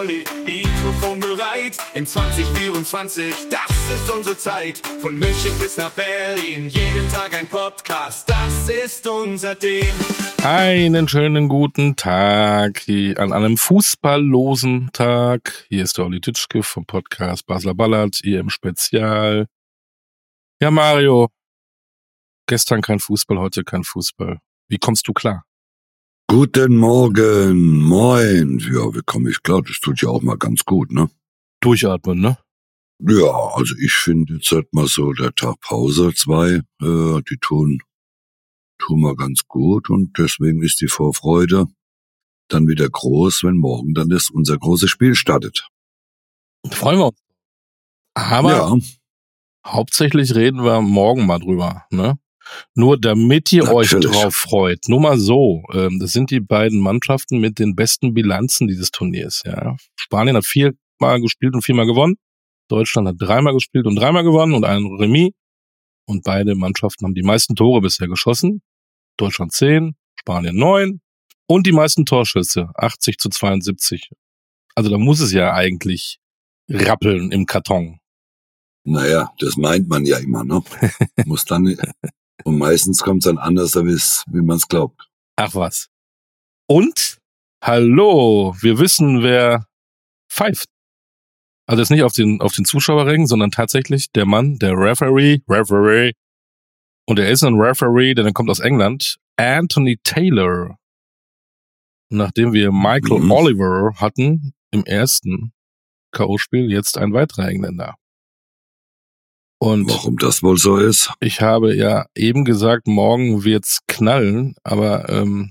Olli, Mikrofon bereit. In 2024, das ist unsere Zeit. Von München bis nach Berlin, jeden Tag ein Podcast, das ist unser Ding. Einen schönen guten Tag hier an einem fußballlosen Tag. Hier ist der Olli Titschke vom Podcast Basler Ballert, EM Spezial. Ja, Mario, gestern kein Fußball, heute kein Fußball. Wie kommst du klar? Guten Morgen, moin. Ja, wie komme ich klar? Das tut ja auch mal ganz gut, ne? Durchatmen, ne? Ja, also ich finde jetzt halt mal so der Tag Pause 2, die tun mal ganz gut und deswegen ist die Vorfreude dann wieder groß, wenn morgen dann unser großes Spiel startet. Freuen wir uns. Aber Ja, hauptsächlich reden wir morgen mal drüber, ne? Nur damit ihr euch Natürlich. drauf freut. Nur mal so, das sind die beiden Mannschaften mit den besten Bilanzen dieses Turniers. Ja, Spanien hat 4-mal gespielt und 4-mal gewonnen. Deutschland hat 3-mal gespielt und 3-mal gewonnen und ein Remis. Und beide Mannschaften haben die meisten Tore bisher geschossen. Deutschland 10, Spanien 9 und die meisten Torschüsse, 80-72. Also da muss es ja eigentlich rappeln im Karton. naja, das meint man ja immer, ne? Muss dann und meistens kommt es dann anders, wie man es glaubt. Ach was. Und, hallo, wir wissen, wer pfeift. Also jetzt nicht auf den Zuschauerrängen, sondern tatsächlich der Mann, der Referee. Und er ist ein Referee, denn er kommt aus England. Anthony Taylor. Nachdem wir Michael Oliver hatten im ersten K.O.-Spiel, jetzt ein weiterer Engländer. Und Warum das wohl so ist? ich habe ja eben gesagt, morgen wird's knallen, aber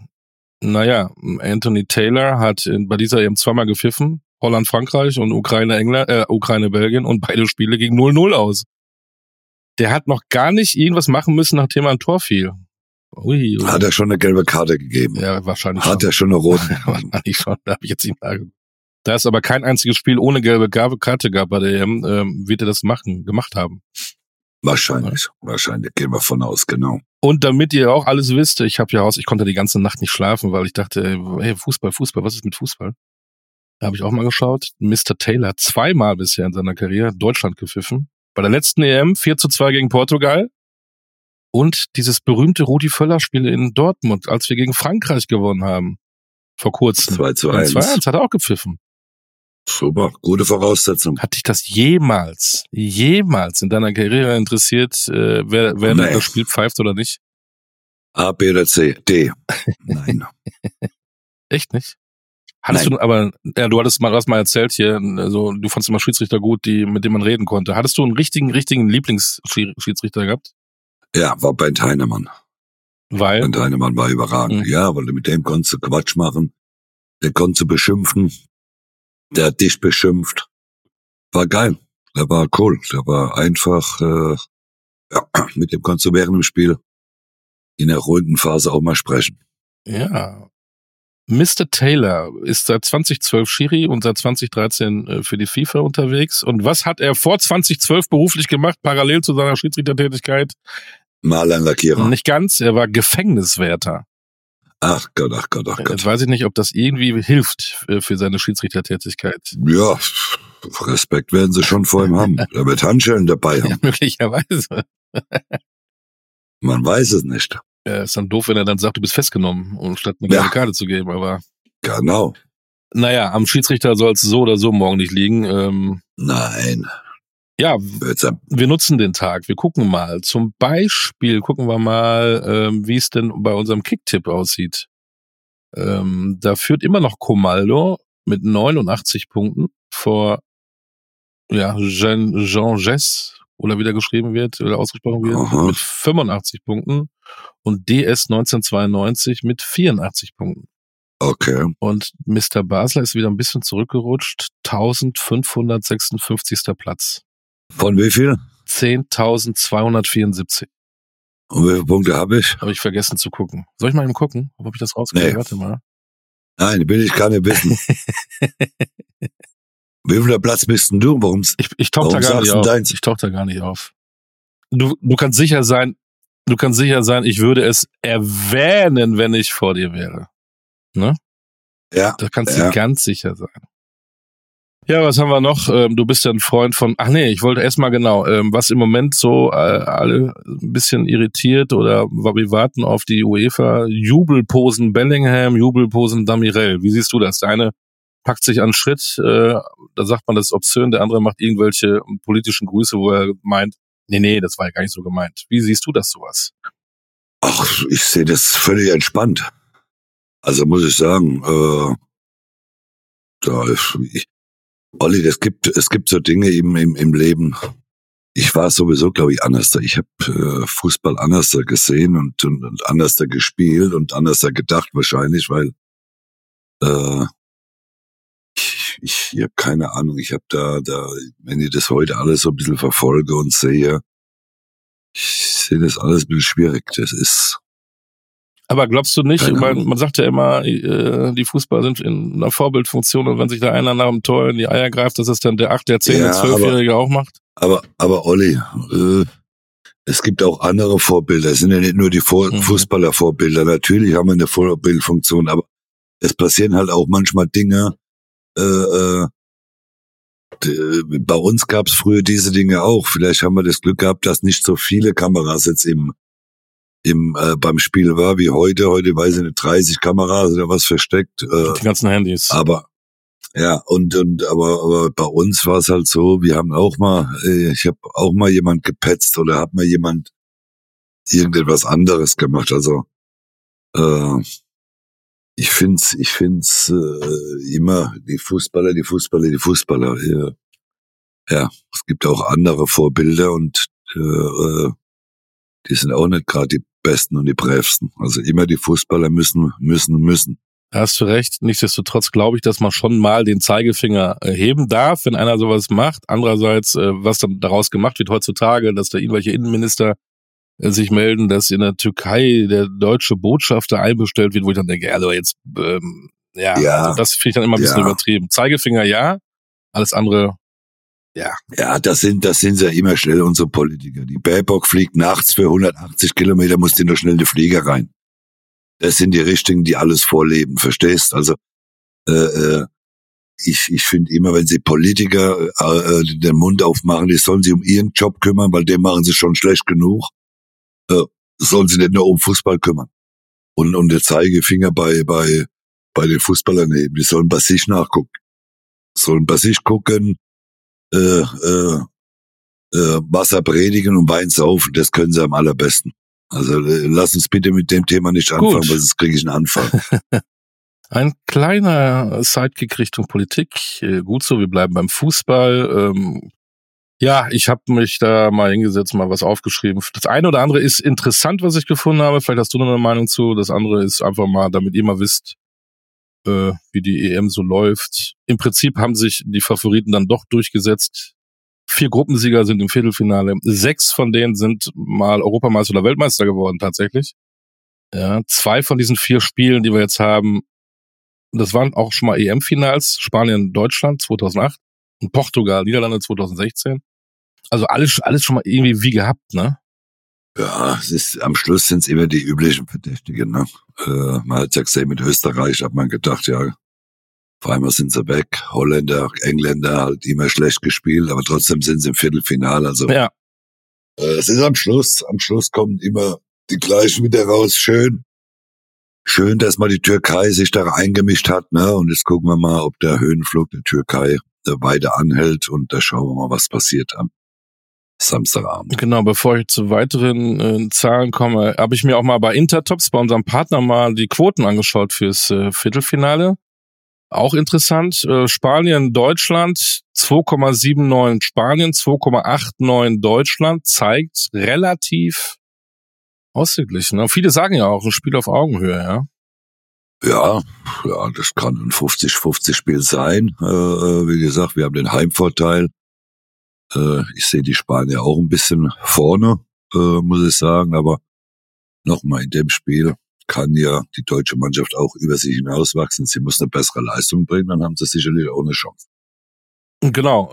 Anthony Taylor hat bei dieser EM 2-mal gepfiffen, Holland, Frankreich und Ukraine, Belgien und beide Spiele gingen 0-0 aus. Der hat noch gar nicht irgendwas machen müssen, nachdem er ein Tor fiel. Ui. Hat er schon eine gelbe Karte gegeben? Ja, wahrscheinlich Hat schon. er schon eine rote? Wahrscheinlich schon, da habe ich jetzt nicht nachgeguckt. Da es aber kein einziges Spiel ohne gelbe Karte gab bei der EM, wird er das gemacht haben. Wahrscheinlich, gehen wir von aus, genau. Und damit ihr auch alles wisst, ich konnte die ganze Nacht nicht schlafen, weil ich dachte, hey, Fußball, was ist mit Fußball? Da habe ich auch mal geschaut. Mr. Taylor 2-mal bisher in seiner Karriere Deutschland gepfiffen. Bei der letzten EM 4-2 gegen Portugal. Und dieses berühmte Rudi-Völler-Spiel in Dortmund, als wir gegen Frankreich gewonnen haben. Vor kurzem. 2-1. 2-1 hat er auch gepfiffen. Super, gute Voraussetzung. Hat dich das jemals in deiner Karriere interessiert, wer Nee. das Spiel pfeift oder nicht? A, B oder C, D. Nein. Echt nicht? Hattest Nein. du, aber ja, du hast mal erzählt hier, also du fandst immer Schiedsrichter gut, mit denen man reden konnte. Hattest du einen richtigen Lieblingsschiedsrichter gehabt? Ja, war Bernd Heinemann. Weil? Bernd Heinemann war überragend. Mhm. Ja, weil du mit dem konntest du Quatsch machen. Der konnte beschimpfen. Der hat dich beschimpft. War geil. Der war cool. Der war einfach, mit dem konntest du während dem Spiel in der ruhigen Phase auch mal sprechen. Ja. Mr. Taylor ist seit 2012 Schiri und seit 2013 für die FIFA unterwegs. Und was hat er vor 2012 beruflich gemacht, parallel zu seiner Schiedsrichtertätigkeit? Malerlackierer. Nicht ganz, er war Gefängniswärter. Ach Gott. Jetzt weiß ich nicht, ob das irgendwie hilft für seine Schiedsrichtertätigkeit. Ja, Respekt werden sie schon vor ihm haben. Er wird Handschellen dabei haben. Ja, möglicherweise. Man weiß es nicht. Ist dann doof, wenn er dann sagt, du bist festgenommen, und statt eine gelbe Karte zu geben. Aber Genau. naja, am Schiedsrichter soll es so oder so morgen nicht liegen. Nein. Ja, Wird's am- wir nutzen den Tag. Wir gucken mal. Zum Beispiel gucken wir mal, wie es denn bei unserem Kicktipp aussieht. Da führt immer noch Comaldo mit 89 Punkten vor Jean Jess, oder wie der geschrieben wird oder ausgesprochen wird, Aha. mit 85 Punkten und DS 1992 mit 84 Punkten. Okay. Und Mr. Basler ist wieder ein bisschen zurückgerutscht, 1556. Platz. Von wie viel? 10.274. Und wie viele Punkte habe ich? Habe ich vergessen zu gucken. Soll ich mal eben gucken, ob ich das rauskriege? Nee. Warte mal. Nein, will ich gar nicht wissen. Wie viel Platz bist denn du? Ich tauche da Warum gar nicht sagst du auf. deins? Ich tauche da gar nicht auf. Du kannst sicher sein, ich würde es erwähnen, wenn ich vor dir wäre. Ne? Ja. Da kannst du ganz sicher sein. Ja, was haben wir noch? Du bist ja ein Freund von, ich wollte erstmal was im Moment so alle ein bisschen irritiert oder wir warten auf die UEFA, Jubelposen Bellingham, Jubelposen Damirel. Wie siehst du das? Der eine packt sich an den Schritt, da sagt man, das ist obszön, der andere macht irgendwelche politischen Grüße, wo er meint, nee, das war ja gar nicht so gemeint. Wie siehst du das sowas? Ach, ich sehe das völlig entspannt. Also muss ich sagen, Olli, es gibt so Dinge im Leben. Ich war sowieso, glaube ich, anders. Ich habe Fußball anders gesehen und anders gespielt und anders gedacht wahrscheinlich, weil ich habe keine Ahnung. Ich habe da, wenn ich das heute alles so ein bisschen verfolge und sehe, ich sehe das alles ein bisschen schwierig. Das ist. Aber glaubst du nicht, man sagt ja immer, die Fußballer sind in einer Vorbildfunktion und wenn sich da einer nach dem Tor in die Eier greift, dass es dann der 8-, der 10-, der 12-Jährige auch macht? Aber Olli, es gibt auch andere Vorbilder. Es sind ja nicht nur die Fußballer-Vorbilder. Natürlich haben wir eine Vorbildfunktion, aber es passieren halt auch manchmal Dinge. Bei uns gab es früher diese Dinge auch. Vielleicht haben wir das Glück gehabt, dass nicht so viele Kameras jetzt beim Spiel war wie heute. Heute weiß ich nicht, 30 Kameras oder was versteckt. Die ganzen Handys. Aber ja, aber bei uns war es halt so, wir haben auch mal, ich habe auch mal jemand gepetzt oder hat mal jemand irgendetwas anderes gemacht. Also ich find's immer die Fußballer. Ja, es gibt auch andere Vorbilder und die sind auch nicht gerade die Besten und die Brävsten. Also immer die Fußballer müssen. Da hast du recht. Nichtsdestotrotz glaube ich, dass man schon mal den Zeigefinger heben darf, wenn einer sowas macht. Andererseits, was dann daraus gemacht wird heutzutage, dass da irgendwelche Innenminister sich melden, dass in der Türkei der deutsche Botschafter einbestellt wird, wo ich dann denke, also jetzt, also das finde ich dann immer ein bisschen übertrieben. Zeigefinger ja, alles andere, ja. Ja, das sind sie ja immer schnell, unsere Politiker. Die Baerbock fliegt nachts für 180 Kilometer, muss die nur schnell in den Flieger rein. Das sind die Richtigen, die alles vorleben, verstehst? Also ich finde immer, wenn sie Politiker den Mund aufmachen, die sollen sich um ihren Job kümmern, weil den machen sie schon schlecht genug. Sollen sie nicht nur um Fußball kümmern. Und der Zeigefinger bei den Fußballern heben. Die sollen bei sich nachgucken. Sollen bei sich gucken, Wasser predigen und Wein saufen. Das können sie am allerbesten. Also lass uns bitte mit dem Thema nicht anfangen, weil sonst kriege ich einen Anfall. Ein kleiner Sidekick Richtung Politik. Gut so, wir bleiben beim Fußball. Ja, ich habe mich da mal hingesetzt, mal was aufgeschrieben. Das eine oder andere ist interessant, was ich gefunden habe. Vielleicht hast du noch eine Meinung zu. Das andere ist einfach mal, damit ihr mal wisst, wie die EM so läuft. Im Prinzip haben sich die Favoriten dann doch durchgesetzt. 4 Gruppensieger sind im Viertelfinale. 6 von denen sind mal Europameister oder Weltmeister geworden, tatsächlich. Ja, 2 von diesen 4 Spielen, die wir jetzt haben, das waren auch schon mal EM-Finals. Spanien, Deutschland 2008 und Portugal, Niederlande 2016. Also alles schon mal irgendwie wie gehabt, ne? Ja, am Schluss sind es immer die üblichen Verdächtigen, ne? Man hat ja gesehen, mit Österreich hat man gedacht, ja, auf einmal sind sie weg. Holländer, Engländer halt immer schlecht gespielt, aber trotzdem sind sie im Viertelfinale. Also ja. Es ist am Schluss. Am Schluss kommen immer die gleichen wieder raus. Schön, dass mal die Türkei sich da eingemischt hat, ne? Und jetzt gucken wir mal, ob der Höhenflug der Türkei weiter anhält und da schauen wir mal, was passiert am Samstagabend. Genau, bevor ich zu weiteren Zahlen komme, habe ich mir auch mal bei Intertops, bei unserem Partner, mal die Quoten angeschaut fürs Viertelfinale. Auch interessant. Spanien, Deutschland 2,79 Spanien, 2,89 Deutschland, zeigt relativ ausgeglichen. Ne? Viele sagen ja auch, ein Spiel auf Augenhöhe, ja. Ja, das kann ein 50-50 Spiel sein. Wie gesagt, wir haben den Heimvorteil. Ich sehe die Spanier auch ein bisschen vorne, muss ich sagen. Aber nochmal, in dem Spiel kann ja die deutsche Mannschaft auch über sich hinauswachsen. Sie muss eine bessere Leistung bringen, dann haben sie sicherlich auch eine Chance. Genau.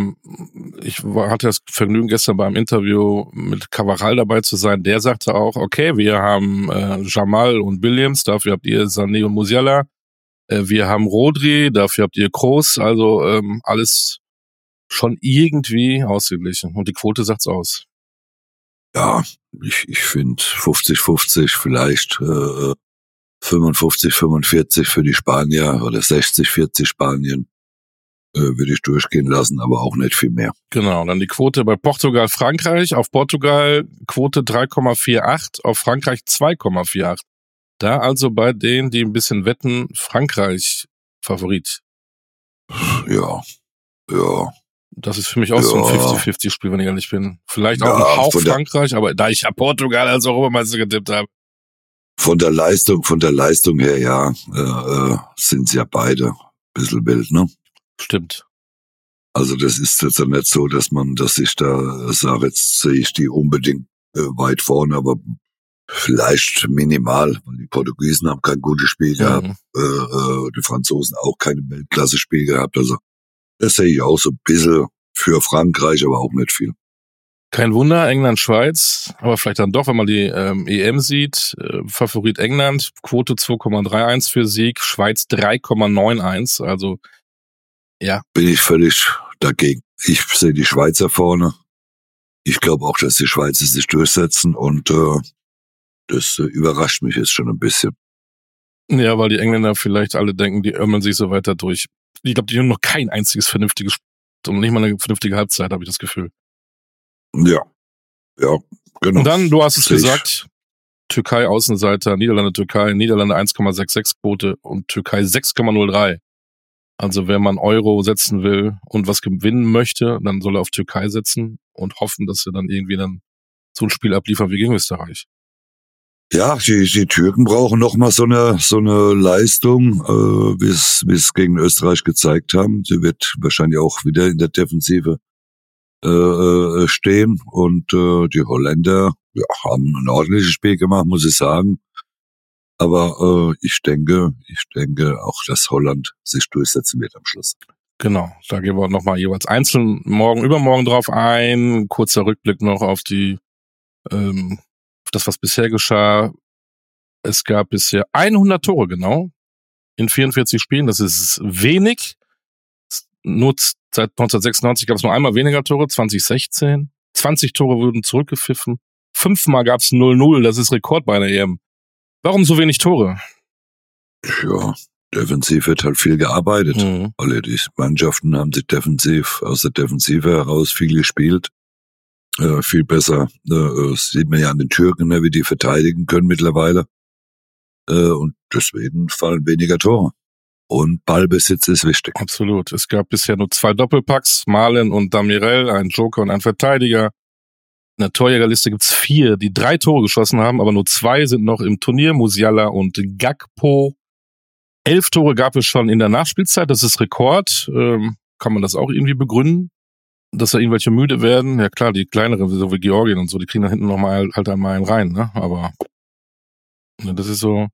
Ich hatte das Vergnügen, gestern beim Interview mit Cavaral dabei zu sein. Der sagte auch, okay, wir haben Jamal und Williams, dafür habt ihr Sané und Musiala. Wir haben Rodri, dafür habt ihr Kroos, also alles schon irgendwie ausgeglichen. Und die Quote sagt's aus. Ja, ich finde 50-50, vielleicht 55-45 für die Spanier oder 60-40 Spanien würde ich durchgehen lassen, aber auch nicht viel mehr. Genau, dann die Quote bei Portugal, Frankreich. Auf Portugal Quote 3,48, auf Frankreich 2,48. Da also bei denen, die ein bisschen wetten, Frankreich Favorit. Ja. Das ist für mich auch so ein 50-50-Spiel, wenn ich ehrlich bin. Vielleicht auch ein Hauch Frankreich, aber da ich ja Portugal als Europameister getippt habe. Von der Leistung her, ja, sind sie ja beide ein bisschen wild, ne? Stimmt. Also das ist jetzt ja nicht so, dass ich da sage, jetzt sehe ich die unbedingt weit vorne, aber vielleicht minimal, weil die Portugiesen haben kein gutes Spiel gehabt, die Franzosen auch kein Weltklasse-Spiel gehabt, also das sehe ich auch so ein bisschen für Frankreich, aber auch nicht viel. Kein Wunder, England, Schweiz, aber vielleicht dann doch, wenn man die EM sieht, Favorit England, Quote 2,31 für Sieg, Schweiz 3,91, also ja. Bin ich völlig dagegen. Ich sehe die Schweizer vorne. Ich glaube auch, dass die Schweizer sich durchsetzen und das überrascht mich jetzt schon ein bisschen. Ja, weil die Engländer vielleicht alle denken, die irmeln sich so weiter durch. Ich glaube, die haben noch kein einziges vernünftiges Spiel und nicht mal eine vernünftige Halbzeit, habe ich das Gefühl. Ja, genau. Und dann, du hast es gesagt, Türkei Außenseiter, Niederlande 1,66 Quote und Türkei 6,03. Also wenn man Euro setzen will und was gewinnen möchte, dann soll er auf Türkei setzen und hoffen, dass sie dann irgendwie dann so ein Spiel abliefern wie gegen Österreich. Ja, die Türken brauchen noch mal so eine Leistung, wie es gegen Österreich gezeigt haben. Sie wird wahrscheinlich auch wieder in der Defensive stehen und die Holländer haben ein ordentliches Spiel gemacht, muss ich sagen. Aber ich denke auch, dass Holland sich durchsetzen wird am Schluss. Genau, da gehen wir nochmal jeweils einzeln übermorgen drauf ein. Kurzer Rückblick noch auf auf das, was bisher geschah. Es gab bisher 100 Tore genau in 44 Spielen. Das ist wenig. Nur seit 1996 gab es nur einmal weniger Tore, 2016. 20 Tore wurden zurückgepfiffen. 5-mal gab es 0-0, das ist Rekord bei einer EM. Warum so wenig Tore? Ja, defensiv wird halt viel gearbeitet. Alle die Mannschaften haben sich aus der Defensive heraus viel gespielt. Viel besser. Sieht man ja an den Türken, wie die verteidigen können mittlerweile. Und deswegen fallen weniger Tore. Und Ballbesitz ist wichtig. Absolut. Es gab bisher nur 2 Doppelpacks, Malen und Damirel, ein Joker und ein Verteidiger. In der Torjägerliste gibt's 4, die 3 Tore geschossen haben, aber nur 2 sind noch im Turnier, Musiala und Gakpo. 11 Tore gab es schon in der Nachspielzeit, das ist Rekord. Kann man das auch irgendwie begründen? Dass da irgendwelche müde werden? Ja klar, die kleineren, so wie Georgien und so, die kriegen da hinten nochmal halt einmal einen rein, ne? Aber das ist so.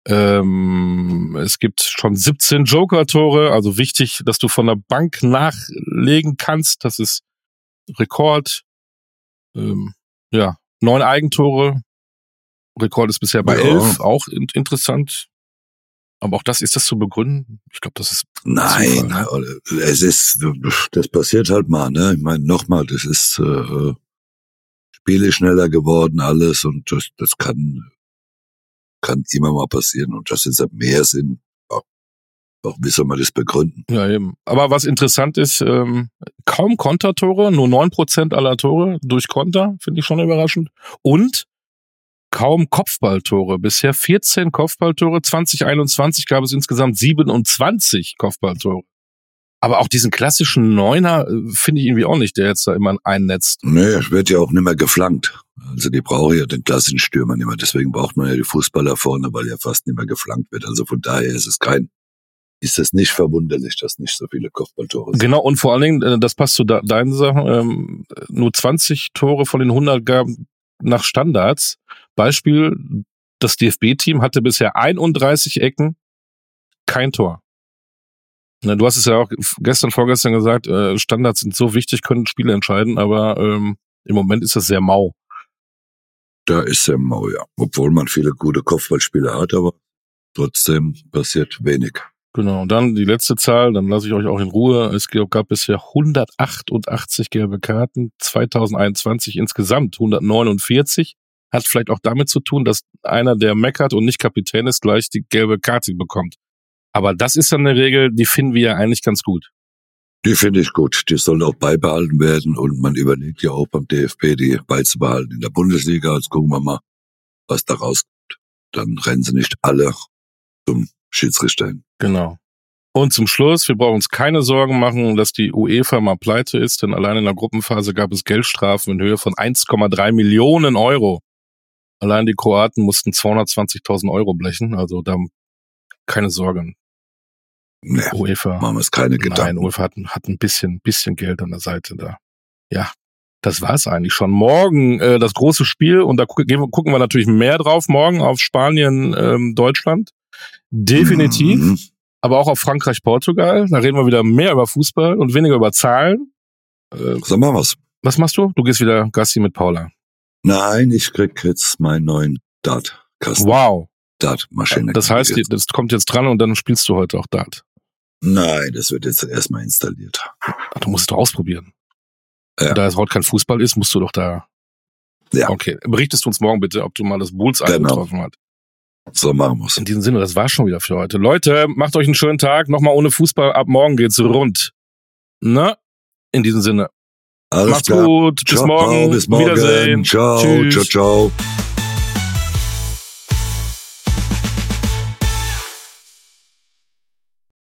Es gibt schon 17 Joker-Tore, also wichtig, dass du von der Bank nachlegen kannst. Das ist Rekord. 9 Eigentore. Rekord ist bisher bei 11, auch interessant. Aber auch das, ist das zu begründen? Ich glaube, das ist... Nein, das passiert halt mal, ne? Ich meine, nochmal, das ist Spiele schneller geworden, alles, und das kann immer mal passieren, und dass jetzt mehr sind, auch wie soll man das begründen? Ja, eben. Aber was interessant ist, kaum Kontertore, nur 9% aller Tore durch Konter, finde ich schon überraschend. Und kaum Kopfballtore. Bisher 14 Kopfballtore, 2021 gab es insgesamt 27 Kopfballtore. Aber auch diesen klassischen Neuner finde ich irgendwie auch nicht, der jetzt da immer einnetzt. Nee, wird ja auch nicht mehr geflankt. Also die brauchen ja den klassischen Stürmer nicht mehr. Deswegen braucht man ja die Fußballer vorne, weil ja fast nicht mehr geflankt wird. Also von daher ist es nicht verwunderlich, dass nicht so viele Kopfballtore sind. Genau, und vor allen Dingen, das passt zu deinen Sachen, nur 20 Tore von den 100 gaben nach Standards. Beispiel, das DFB-Team hatte bisher 31 Ecken, kein Tor. Du hast es ja auch vorgestern gesagt, Standards sind so wichtig, können Spiele entscheiden, aber im Moment ist das sehr mau. Da ist sehr mau, ja. Obwohl man viele gute Kopfballspieler hat, aber trotzdem passiert wenig. Genau, und dann die letzte Zahl, dann lasse ich euch auch in Ruhe. Es gab bisher 188 gelbe Karten, 2021 insgesamt 149. Hat vielleicht auch damit zu tun, dass einer, der meckert und nicht Kapitän ist, gleich die gelbe Karte bekommt. Aber das ist dann eine Regel, die finden wir ja eigentlich ganz gut. Die finde ich gut. Die soll auch beibehalten werden und man überlegt ja auch beim DFB, die beizubehalten in der Bundesliga. Jetzt gucken wir mal, was da rauskommt. Dann rennen sie nicht alle zum Schiedsrichter hin. Genau. Und zum Schluss, wir brauchen uns keine Sorgen machen, dass die UEFA mal pleite ist, denn allein in der Gruppenphase gab es Geldstrafen in Höhe von 1,3 Millionen Euro. Allein die Kroaten mussten 220.000 Euro blechen, also da keine Sorgen. Nee, UEFA, machen wir uns keine Gedanken. Nein, UEFA hat ein bisschen Geld an der Seite da. Ja, das war's eigentlich schon. Morgen das große Spiel und da gucken wir natürlich mehr drauf. Morgen auf Spanien, Deutschland. Definitiv. Aber auch auf Frankreich, Portugal. Da reden wir wieder mehr über Fußball und weniger über Zahlen. So machen wir's. Was machst du? Du gehst wieder Gassi mit Paula. Nein, ich krieg jetzt meinen neuen Dart-Kasten. Wow. Dart-Maschine. Das heißt, das kommt jetzt dran und dann spielst du heute auch Dart. Nein, das wird jetzt erstmal installiert. Ach, du musst es doch ausprobieren. Ja. Da es heute kein Fußball ist, musst du doch da... Ja. Okay, berichtest du uns morgen bitte, ob du mal das Bullseye getroffen hast. So machen wir's. In diesem Sinne, das war's schon wieder für heute. Leute, macht euch einen schönen Tag. Nochmal ohne Fußball, ab morgen geht's rund. Na, in diesem Sinne. Alles Macht's klar. gut. Bis Ciao, morgen. bis morgen. Wiedersehen. Ciao, Tschüss. ciao, ciao.